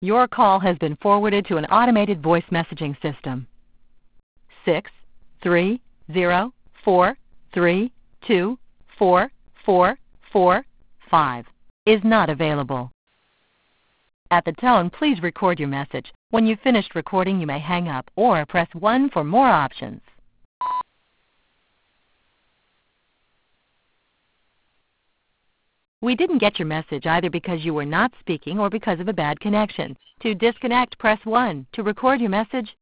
Your call has been forwarded to an automated voice messaging system. 63043244445 is not available. At the tone, please record your message. When you've finished recording, you may hang up or press 1 for more options. We didn't get your message either because you were not speaking or because of a bad connection. To disconnect, press 1. To record your message,